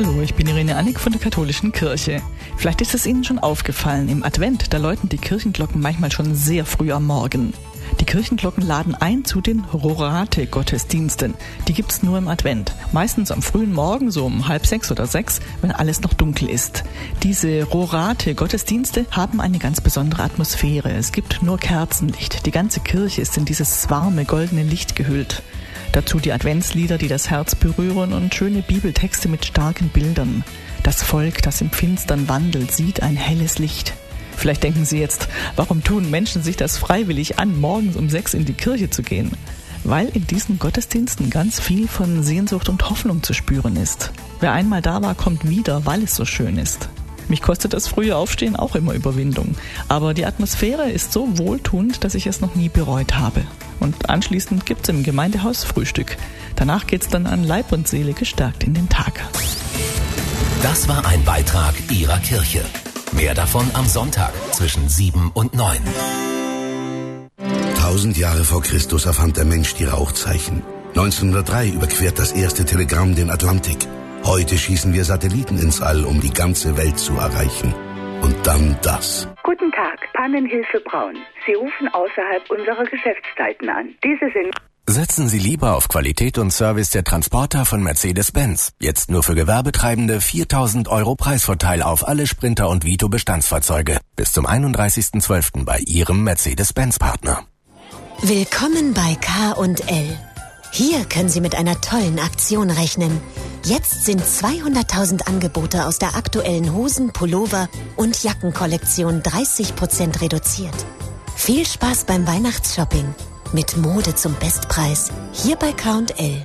Hallo, ich bin Irene Annick von der Katholischen Kirche. Vielleicht ist es Ihnen schon aufgefallen, im Advent, da läuten die Kirchenglocken manchmal schon sehr früh am Morgen. Die Kirchenglocken laden ein zu den Rorate-Gottesdiensten. Die gibt's nur im Advent. Meistens am frühen Morgen, so um 5:30 oder 6, wenn alles noch dunkel ist. Diese Rorate-Gottesdienste haben eine ganz besondere Atmosphäre. Es gibt nur Kerzenlicht. Die ganze Kirche ist in dieses warme, goldene Licht gehüllt. Dazu die Adventslieder, die das Herz berühren, und schöne Bibeltexte mit starken Bildern. Das Volk, das im Finstern wandelt, sieht ein helles Licht. Vielleicht denken Sie jetzt, warum tun Menschen sich das freiwillig an, morgens um 6 in die Kirche zu gehen? Weil in diesen Gottesdiensten ganz viel von Sehnsucht und Hoffnung zu spüren ist. Wer einmal da war, kommt wieder, weil es so schön ist. Mich kostet das frühe Aufstehen auch immer Überwindung. Aber die Atmosphäre ist so wohltuend, dass ich es noch nie bereut habe. Und anschließend gibt's im Gemeindehaus Frühstück. Danach geht's dann an Leib und Seele gestärkt in den Tag. Das war ein Beitrag Ihrer Kirche. Mehr davon am Sonntag zwischen 7 und 9. 1000 Jahre vor Christus erfand der Mensch die Rauchzeichen. 1903 überquert das erste Telegramm den Atlantik. Heute schießen wir Satelliten ins All, um die ganze Welt zu erreichen. Und dann das. Guten Tag, Pannenhilfe Braun. Sie rufen außerhalb unserer Geschäftszeiten an. Diese sind... Setzen Sie lieber auf Qualität und Service der Transporter von Mercedes-Benz. Jetzt nur für Gewerbetreibende 4.000 € Preisvorteil auf alle Sprinter und Vito Bestandsfahrzeuge. Bis zum 31.12. bei Ihrem Mercedes-Benz-Partner. Willkommen bei K&L. Hier können Sie mit einer tollen Aktion rechnen. Jetzt sind 200.000 Angebote aus der aktuellen Hosen-, Pullover- und Jackenkollektion 30% reduziert. Viel Spaß beim Weihnachtsshopping. Mit Mode zum Bestpreis. Hier bei K&L.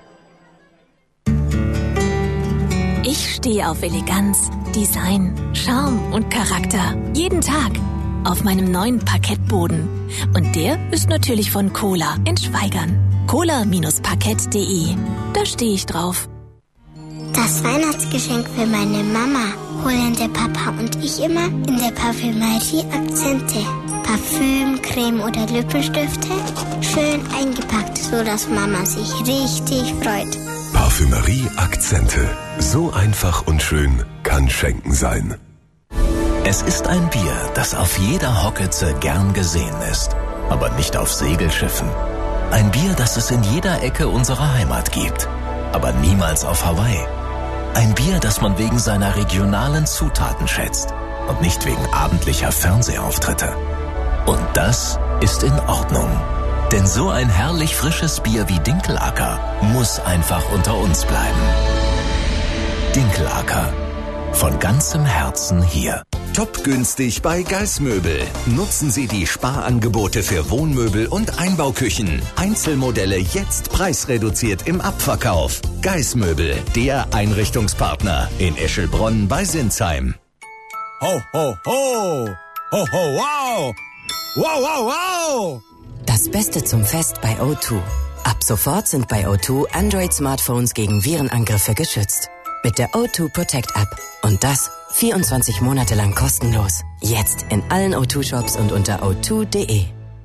Ich stehe auf Eleganz, Design, Charme und Charakter. Jeden Tag. Auf meinem neuen Parkettboden. Und der ist natürlich von Kohler in Schwaigern. Kohler-parkett.de. Da stehe ich drauf. Das Weihnachtsgeschenk für meine Mama holen der Papa und ich immer in der Parfümerie Akzente. Parfüm, Creme oder Lippenstifte. Schön eingepackt, so dass Mama sich richtig freut. Parfümerie Akzente. So einfach und schön kann Schenken sein. Es ist ein Bier, das auf jeder Hockitze gern gesehen ist, aber nicht auf Segelschiffen. Ein Bier, das es in jeder Ecke unserer Heimat gibt, aber niemals auf Hawaii. Ein Bier, das man wegen seiner regionalen Zutaten schätzt und nicht wegen abendlicher Fernsehauftritte. Und das ist in Ordnung. Denn so ein herrlich frisches Bier wie Dinkelacker muss einfach unter uns bleiben. Dinkelacker. Von ganzem Herzen hier. Top günstig bei Geissmöbel. Nutzen Sie die Sparangebote für Wohnmöbel und Einbauküchen. Einzelmodelle jetzt preisreduziert im Abverkauf. Geissmöbel, der Einrichtungspartner in Eschelbronn bei Sinsheim. Ho, ho, ho! Ho, ho, wow! Wow, wow, wow! Das Beste zum Fest bei O2. Ab sofort sind bei O2 Android-Smartphones gegen Virenangriffe geschützt. Mit der O2 Protect App. Und das 24 Monate lang kostenlos. Jetzt in allen O2-Shops und unter o2.de.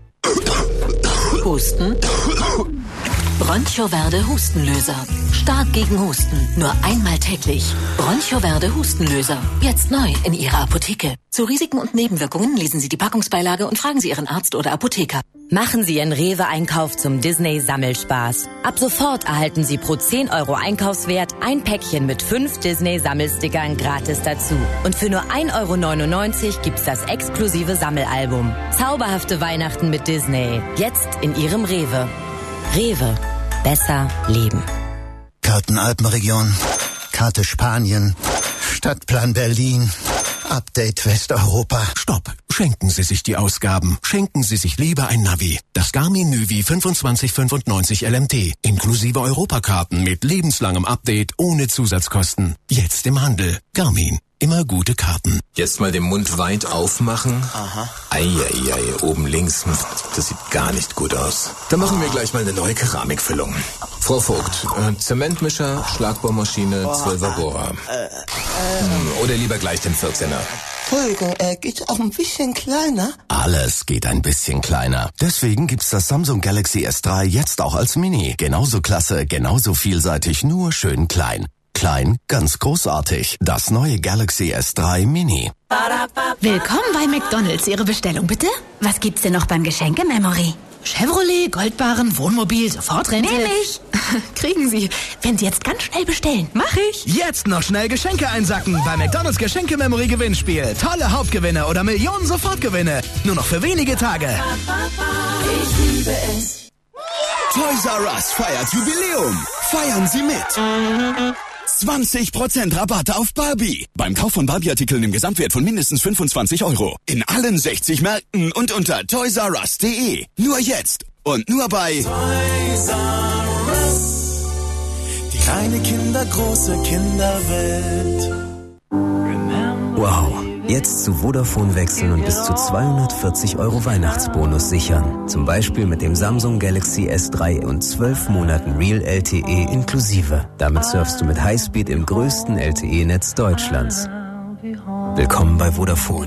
Husten? Broncho-Verde Hustenlöser. Stark gegen Husten. Nur einmal täglich. Broncho-Verde Hustenlöser. Jetzt neu in Ihrer Apotheke. Zu Risiken und Nebenwirkungen lesen Sie die Packungsbeilage und fragen Sie Ihren Arzt oder Apotheker. Machen Sie Ihren Rewe-Einkauf zum Disney-Sammelspaß. Ab sofort erhalten Sie pro 10 € Einkaufswert ein Päckchen mit 5 Disney-Sammelstickern gratis dazu. Und für nur 1,99 € gibt's das exklusive Sammelalbum. Zauberhafte Weihnachten mit Disney. Jetzt in Ihrem Rewe. Rewe. Besser leben. Karten Alpenregion. Karte Spanien. Stadtplan Berlin. Update Westeuropa. Stopp! Schenken Sie sich die Ausgaben. Schenken Sie sich lieber ein Navi. Das Garmin Nuvi 2595 LMT. Inklusive Europakarten mit lebenslangem Update ohne Zusatzkosten. Jetzt im Handel. Garmin. Immer gute Karten. Jetzt mal den Mund weit aufmachen. Aha. Eieiei, oben links. Das sieht gar nicht gut aus. Dann machen wir gleich mal eine neue Keramikfüllung. Frau Vogt, Zementmischer, Schlagbohrmaschine, 12er Bohrer. Oder lieber gleich den 14er. Entschuldigung, geht's auch ein bisschen kleiner? Alles geht ein bisschen kleiner. Deswegen gibt's das Samsung Galaxy S3 jetzt auch als Mini. Genauso klasse, genauso vielseitig, nur schön klein. klein, ganz großartig. Das neue Galaxy S3 Mini. Willkommen bei McDonald's. Ihre Bestellung bitte? Was gibt's denn noch beim Geschenke-Memory? Chevrolet, Goldbarren, Wohnmobil, Sofortrente. Nehm ich. Kriegen Sie, wenn Sie jetzt ganz schnell bestellen. Mach ich. Jetzt noch schnell Geschenke einsacken bei McDonald's Geschenke-Memory-Gewinnspiel. Tolle Hauptgewinne oder Millionen Sofortgewinne. Nur noch für wenige Tage. Ich liebe es. Toys R Us feiert Jubiläum. Feiern Sie mit. 20% Rabatt auf Barbie. Beim Kauf von Barbie-Artikeln im Gesamtwert von mindestens 25 €. In allen 60 Märkten und unter toysrus.de. Nur jetzt und nur bei Toys R Us. Die kleine Kinder, große Kinderwelt. Wow, jetzt zu Vodafone wechseln und bis zu 240 € Weihnachtsbonus sichern. Zum Beispiel mit dem Samsung Galaxy S3 und 12 Monaten Real LTE inklusive. Damit surfst du mit Highspeed im größten LTE-Netz Deutschlands. Willkommen bei Vodafone.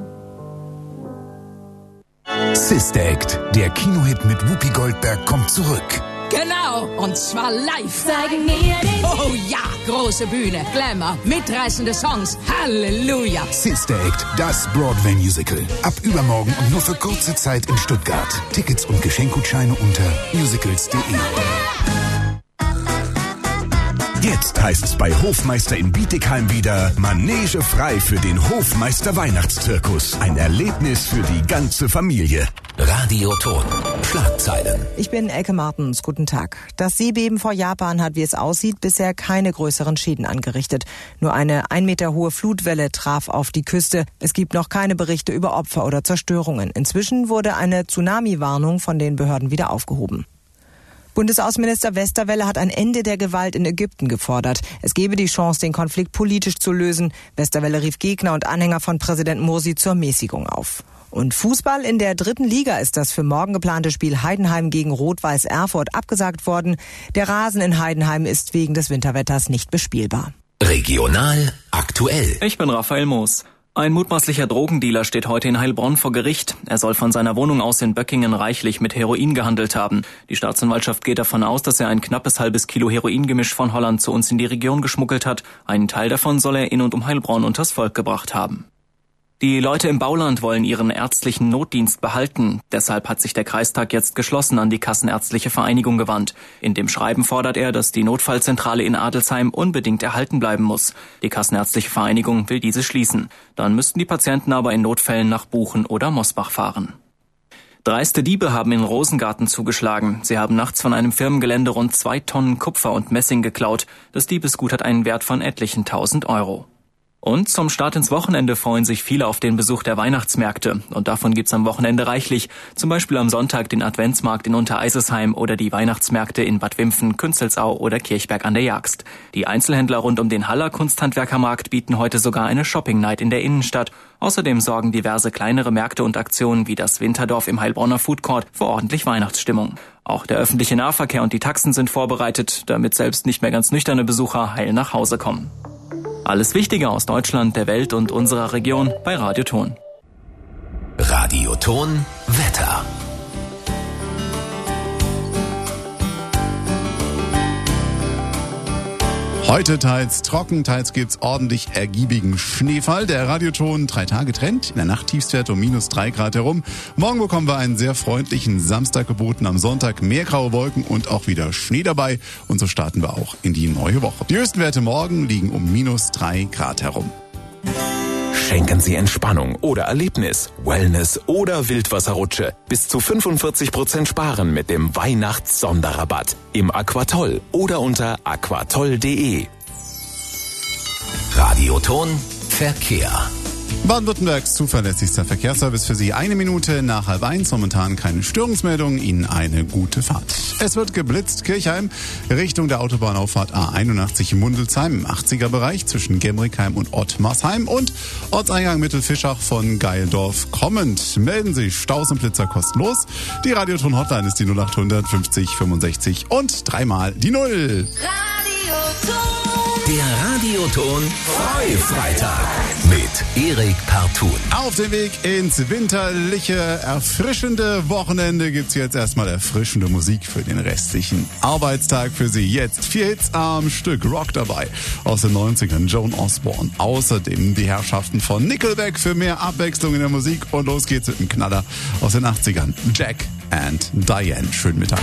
Sister Act, der Kinohit mit Whoopi Goldberg, kommt zurück. Genau, und zwar live. Zeig mir den. Oh ja, große Bühne, Glamour, mitreißende Songs, Halleluja. Sister Act, das Broadway-Musical. Ab übermorgen und nur für kurze Zeit in Stuttgart. Tickets und Geschenkgutscheine unter musicals.de. Jetzt heißt es bei Hofmeister in Bietigheim wieder Manege frei für den Hofmeister Weihnachtszirkus. Ein Erlebnis für die ganze Familie. Radioton. Schlagzeilen. Ich bin Elke Martens. Guten Tag. Das Seebeben vor Japan hat, wie es aussieht, bisher keine größeren Schäden angerichtet. Nur eine 1 Meter hohe Flutwelle traf auf die Küste. Es gibt noch keine Berichte über Opfer oder Zerstörungen. Inzwischen wurde eine Tsunami-Warnung von den Behörden wieder aufgehoben. Bundesaußenminister Westerwelle hat ein Ende der Gewalt in Ägypten gefordert. Es gebe die Chance, den Konflikt politisch zu lösen. Westerwelle rief Gegner und Anhänger von Präsident Mursi zur Mäßigung auf. Und Fußball in der 3. Liga ist das für morgen geplante Spiel Heidenheim gegen Rot-Weiß Erfurt abgesagt worden. Der Rasen in Heidenheim ist wegen des Winterwetters nicht bespielbar. Regional aktuell. Ich bin Raphael Moos. Ein mutmaßlicher Drogendealer steht heute in Heilbronn vor Gericht. Er soll von seiner Wohnung aus in Böckingen reichlich mit Heroin gehandelt haben. Die Staatsanwaltschaft geht davon aus, dass er ein knappes halbes Kilo Heroingemisch von Holland zu uns in die Region geschmuggelt hat. Einen Teil davon soll er in und um Heilbronn unters Volk gebracht haben. Die Leute im Bauland wollen ihren ärztlichen Notdienst behalten. Deshalb hat sich der Kreistag jetzt geschlossen an die Kassenärztliche Vereinigung gewandt. In dem Schreiben fordert er, dass die Notfallzentrale in Adelsheim unbedingt erhalten bleiben muss. Die Kassenärztliche Vereinigung will diese schließen. Dann müssten die Patienten aber in Notfällen nach Buchen oder Mosbach fahren. Dreiste Diebe haben in Rosengarten zugeschlagen. Sie haben nachts von einem Firmengelände rund 2 Tonnen Kupfer und Messing geklaut. Das Diebesgut hat einen Wert von etlichen 1000 €. Und zum Start ins Wochenende freuen sich viele auf den Besuch der Weihnachtsmärkte. Und davon gibt's am Wochenende reichlich. Zum Beispiel am Sonntag den Adventsmarkt in Untereisesheim oder die Weihnachtsmärkte in Bad Wimpfen, Künzelsau oder Kirchberg an der Jagst. Die Einzelhändler rund um den Haller Kunsthandwerkermarkt bieten heute sogar eine Shopping-Night in der Innenstadt. Außerdem sorgen diverse kleinere Märkte und Aktionen wie das Winterdorf im Heilbronner Foodcourt für ordentlich Weihnachtsstimmung. Auch der öffentliche Nahverkehr und die Taxen sind vorbereitet, damit selbst nicht mehr ganz nüchterne Besucher heil nach Hause kommen. Alles Wichtige aus Deutschland, der Welt und unserer Region bei Radioton. Radioton Wetter. Heute teils trocken, teils gibt's ordentlich ergiebigen Schneefall. Der Radioton 3 Tage Trend, in der Nacht Tiefstwert um -3 Grad herum. Morgen bekommen wir einen sehr freundlichen Samstag geboten, am Sonntag mehr graue Wolken und auch wieder Schnee dabei. Und so starten wir auch in die neue Woche. Die höchsten Werte morgen liegen um -3 Grad herum. Schenken Sie Entspannung oder Erlebnis, Wellness oder Wildwasserrutsche. Bis zu 45% sparen mit dem Weihnachts-Sonderrabatt im Aquatoll oder unter aquatoll.de. Radioton Verkehr. Baden-Württembergs zuverlässigster Verkehrsservice für Sie. 1 Minute nach 12:30. Momentan keine Störungsmeldung. Ihnen eine gute Fahrt. Es wird geblitzt. Kirchheim Richtung der Autobahnauffahrt A81 Mundelsheim im 80er-Bereich zwischen Gemrickheim und Ottmarsheim und Ortseingang Mittelfischach von Geildorf kommend. Melden Sie Staus und Blitzer kostenlos. Die Radioton-Hotline ist die 0800 50 65 und 3-mal die 0. Radioton. Der Radioton Freu-Freitag mit Erik Parton. Auf dem Weg ins winterliche, erfrischende Wochenende gibt's jetzt erstmal erfrischende Musik für den restlichen Arbeitstag für Sie. Jetzt 4 Hits am Stück, Rock dabei aus den 90ern, Joan Osborne. Außerdem die Herrschaften von Nickelback für mehr Abwechslung in der Musik. Und los geht's mit dem Knaller aus den 80ern, Jack and Diane. Schönen Mittag.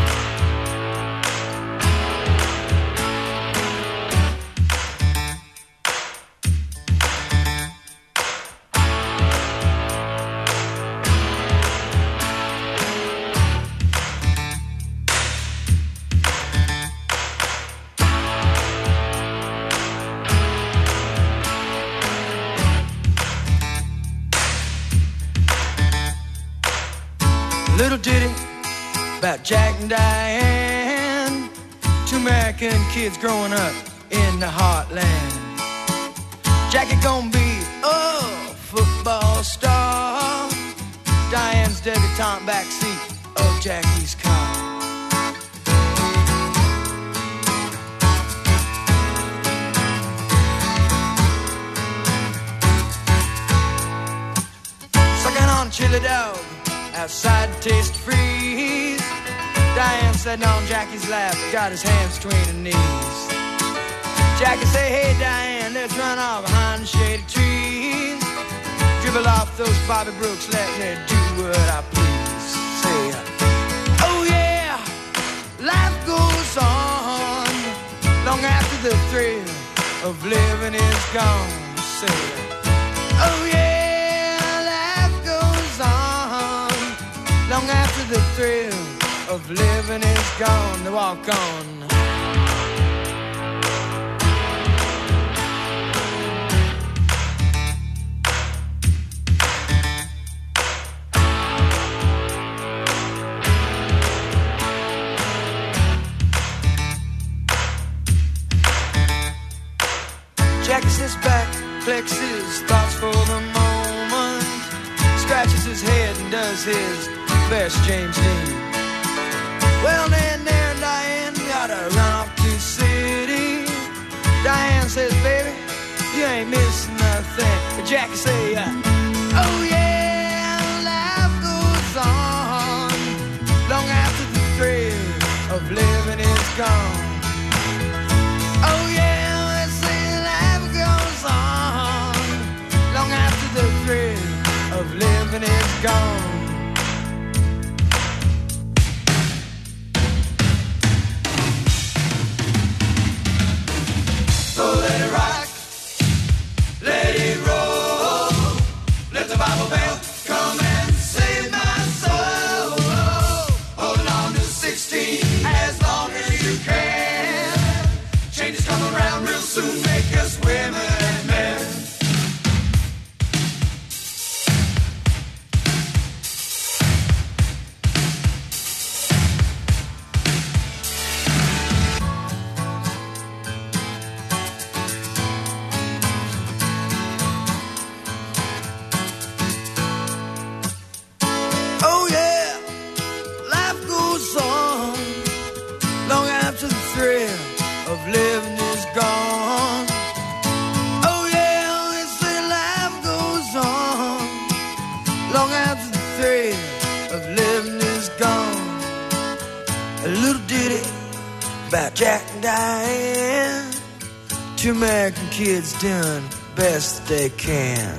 Little ditty about Jack and Diane, 2 American kids growing up in the heartland. Jackie gonna be a football star, Diane's debutante backseat of Jackie's car. Sucking on chili dog outside Taste Freeze, Diane sitting on Jackie's lap, got his hands between her knees. Jackie say, hey Diane, let's run off behind the shady trees. Dribble off those Bobby Brooks, let me do what I please. Say, oh yeah, life goes on long after the thrill of living is gone. Say, oh yeah, long after the thrill of living is gone, to walk on. Jackie sits back, collects his thoughts for the moment, scratches his head and does his best James Dean. Well, then there Diane gotta run off to the city. Diane says, baby, you ain't missing nothing. But Jackie say, oh yeah, life goes on long after the thrill of living is gone. Oh yeah, they say life goes on long after the thrill of living is gone. So let it rock, let it roll, let the Bible bell come and save my soul. Holding on to 16 as long as you can. Changes come around real soon, make us women and men. Living is gone. Oh yeah, they say life goes on long after the thrill of living is gone. A little ditty about Jack and Diane, 2 American kids doing best they can.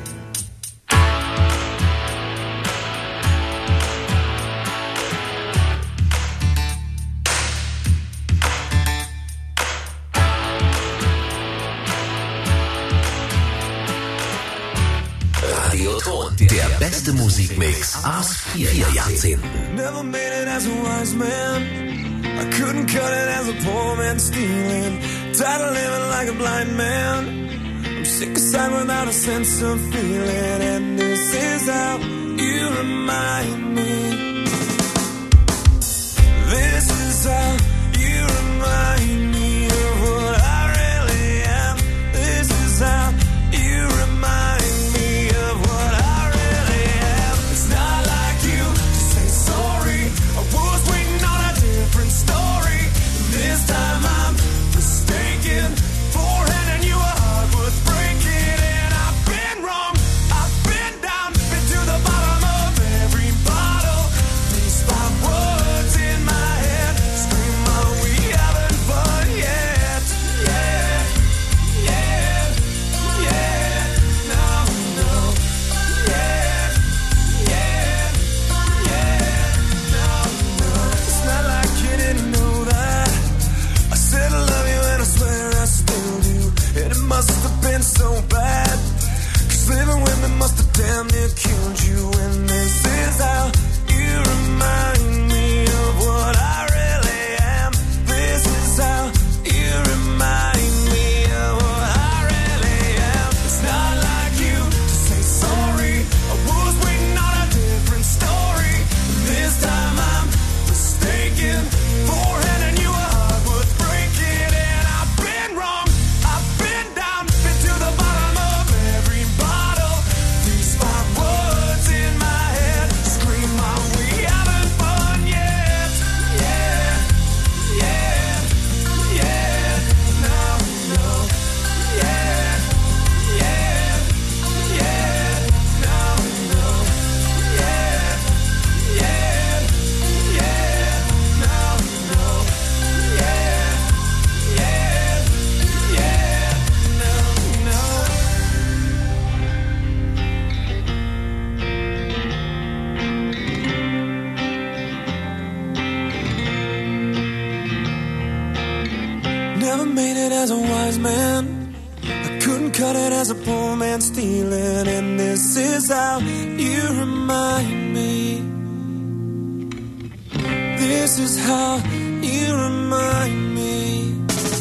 Der beste Musikmix aus 4 Jahrzehnten. Never made it as a wise man. I couldn't cut it as a poor man stealing. Tired of living like a blind man. I'm sick aside without a sense of feeling. And this is how you remind me. This is how you remind me of what I really am. This is how you remind me of what I really am. It's not like you to say sorry. I was waiting on a different story. This time I'm mistaken for as a wise man. I couldn't cut it as a poor man stealing. And this is how you remind me. This is how you remind me.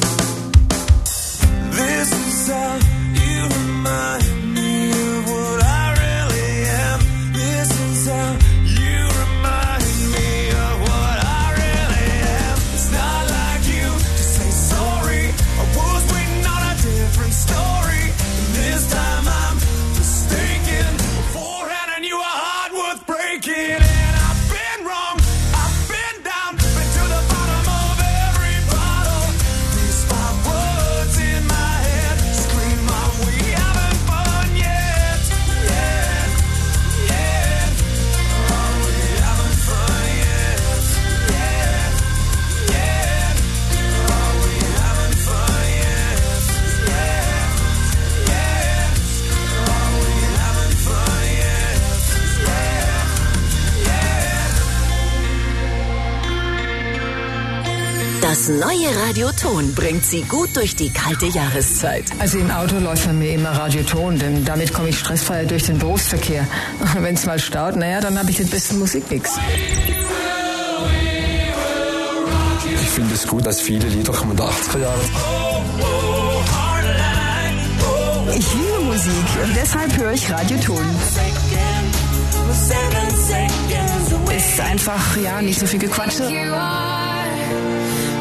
This is how you remind me of what I really am. This is how you remind me of what I really am. It's not like you to say sorry. I was waiting on a different story. And this time I'm mistaken. Beforehand I knew a heart worth breaking. And I've been wrong. I've been down. Been to the bottom of every bottle. These five words in my head scream out, we haven't fun yet. Yet. Yet. Oh, we haven't fun yet. Yet. Yet. Oh, we haven't fun yet. Yet. Yet. Oh, we haven't fun yet. Das neue Radioton bringt Sie gut durch die kalte Jahreszeit. Also im Auto läuft bei mir immer Radioton, denn damit komme ich stressfrei durch den Berufsverkehr. Wenn es mal staut, naja, dann habe ich den besten Musikmix. Ich finde es gut, dass viele Lieder kommen der 80er Jahre. Ich liebe Musik und deshalb höre ich Radioton. Ist einfach, ja, nicht so viel Gequatsche.